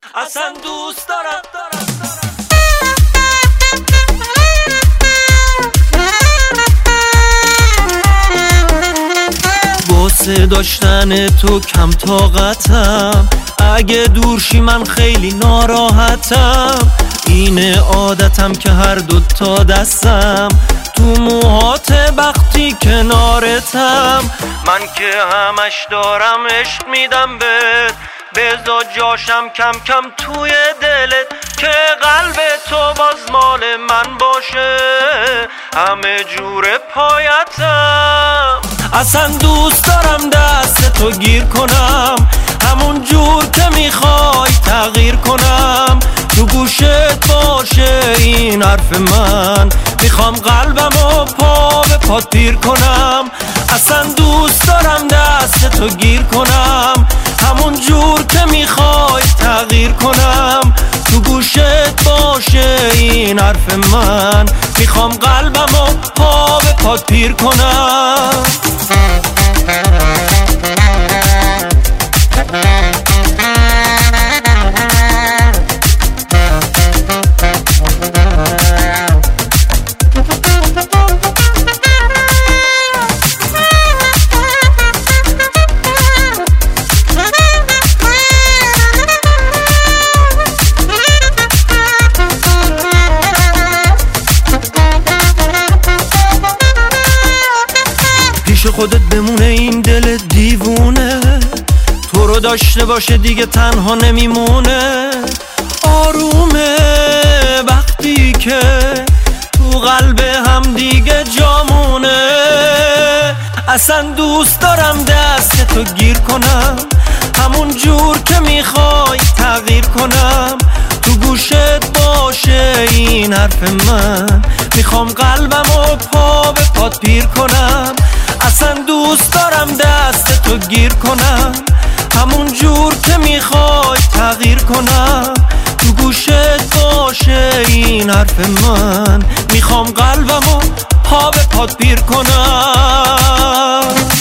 اصلا دوست دارم واسه داشتن تو کم طاقتم، اگه دورشی من خیلی ناراحتم. اینه عادتم که هر دوتا دستم تو موهات وقتی کنارتم. من که همش دارم عشق میدم بهت، بذار جاشم کم کم توی دلت که قلب تو باز مال من باشه همه جور پایتم. اصلا دوست دارم دست تو گیر کنم، همون جور که میخوای تغییر کنم. تو گوشت باشه این حرف من، میخوام قلبمو پا به پات پیر کنم. اصلا دوست دارم دست تو گیر کنم، همون جور که میخوای تغییر کنم. تو گوشت باشه این حرف من، میخوام قلبمو پا به پات پیر کنم. پیش خودت بمونه این دل دیوونه، تو رو داشته باشه دیگه تنها نمیمونه. آرومه وقتی که تو قلب هم دیگه جامونه. اصلا دوست دارم دست تو گیر کنم، همون جور که میخوای تغییر کنم. تو گوشت باشه این حرف من، میخوام قلبمو پا به پات پیر کنم. اصلا دوست دارم دست تو گیر کنم، همون جور که میخوای تغییر کنم. تو گوشت باشه این حرف من، میخوام قلبمو پا به پات پیر کنم.